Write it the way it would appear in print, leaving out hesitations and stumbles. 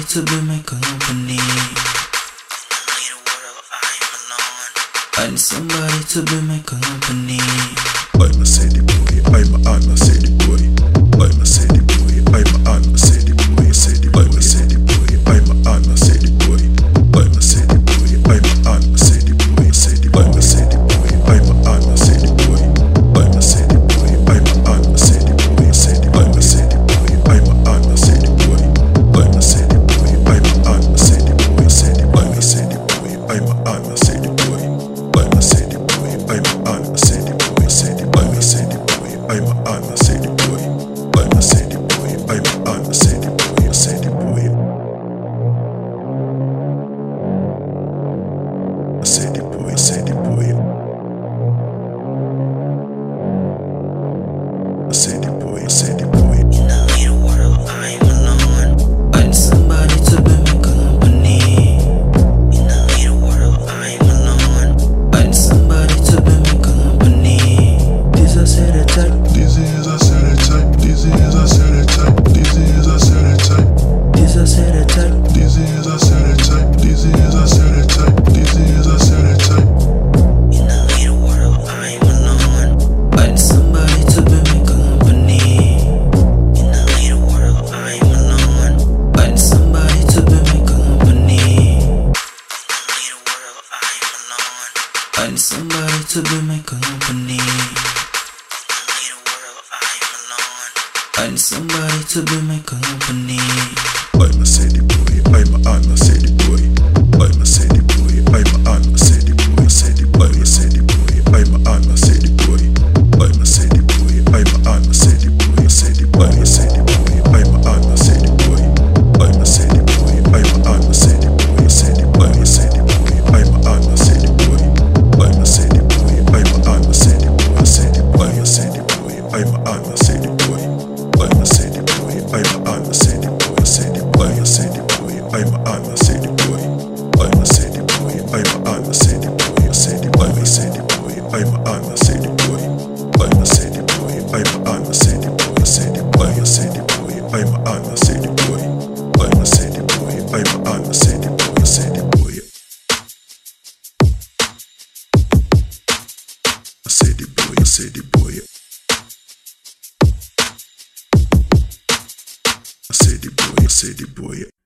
to be my company. I need somebody to be my company. I'm a city boy, I'm a city boy. I'm a city boy, I'm a city boy, city boy. I'm a city boy, I'm a city boy. I'm a city boy, I'm a city boy, city boy. I'm a city boy, I'm a city boy. I'm a city boy, I'm a city boy, city boy. I'm a city boy, I'm a city boy. I'm a city boy, I'm a city boy, city boy. I'm a city boy, I'm a city boy. I'm a city boy, I'm a city boy, city boy. I'm a city boy, I'm a city boy. I'm a city boy, I'm a city boy, city boy. City boy, city boy. City boy, city boy. In the little world, I'm alone. I need somebody to be my company. In the little world, I'm alone. I need somebody to be my company. This is a stereotype. This is a stereotype. This is a stereotype. This is a stereotype. This is a stereotype. This is a stereotype. This is a stereotype. This is a stereotype. In the little world, I'm alone. I need somebody to be my company. In the little world, I'm alone. I need somebody to be my company. In the little world, I'm alone. I need somebody to be my company. In the little world, I'm alone. I need somebody to be my company. I'm a city boy, I'm a city boy. I'm a city boy, I'm a city boy, city boy. I'm a city boy, I'm a city boy. I'm a city boy, I'm a city boy, city boy. I'm a city boy, I'm a city boy. I'm a city boy, I'm a city boy, city boy. I'm a city boy, I'm a city boy. I'm a city boy, I'm a city boy, city boy. I'm a city boy, I'm a city boy. I'm a city boy, I'm a city boy, city boy. I'm a city boy, I'm a city boy. I'm a city boy, I'm a city boy, city boy. I'm a city boy, I'm a city boy. I'm a city boy, I'm a city boy, city boy. I'm a city boy, I'm a city boy. I'm a city boy, I'm a city boy, city boy. A city boy, city boy. A city boy, city boy.